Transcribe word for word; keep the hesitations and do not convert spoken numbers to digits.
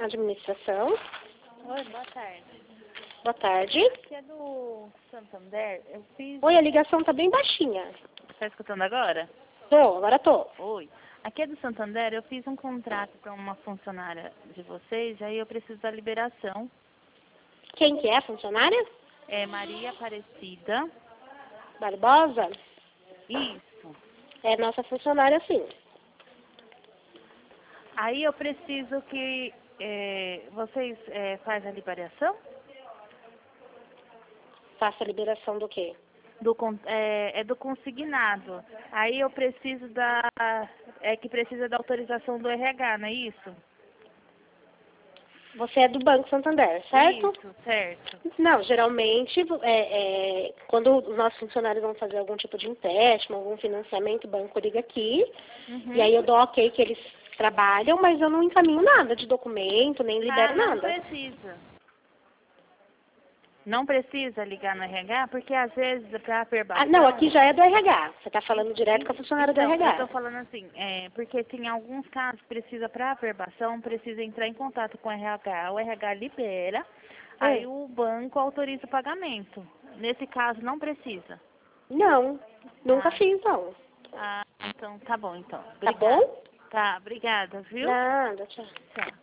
Administração. Oi, boa tarde. Boa tarde. Aqui é do Santander. Eu fiz... Oi, a ligação tá bem baixinha. Tá escutando agora? Tô, agora tô. Oi. Aqui é do Santander. Eu fiz um contrato para uma funcionária de vocês, aí eu preciso da liberação. Quem que é a funcionária? É Maria Aparecida. Barbosa? Isso. É nossa funcionária, sim. Aí eu preciso que é, vocês é, fazem a liberação? Faça a liberação do quê? Do, con- é, é do consignado. Aí eu preciso da... É que precisa da autorização do R H, não é isso? Você é do Banco Santander, certo? Isso, certo. Não, geralmente, é, é, quando os nossos funcionários vão fazer algum tipo de empréstimo, algum financiamento, o banco liga aqui, Uhum. e aí eu dou ok que eles trabalham, mas eu não encaminho nada de documento, nem libero Ah, não nada. precisa. Não precisa ligar no R H, porque às vezes para a aprovação... Ah, não, aqui já é do R H. Você está falando direto com a funcionária Então, do eu R H. estou falando assim, é, porque tem alguns casos que precisa, para aprovação, precisa entrar em contato com o R H, o R H libera, aí o banco autoriza o pagamento. Nesse caso, não precisa. Não, nunca Ah, fiz, não. ah, então tá bom, então. Tá Obrigada. bom? Tá, obrigada, viu? Nada, tchau. Tchau.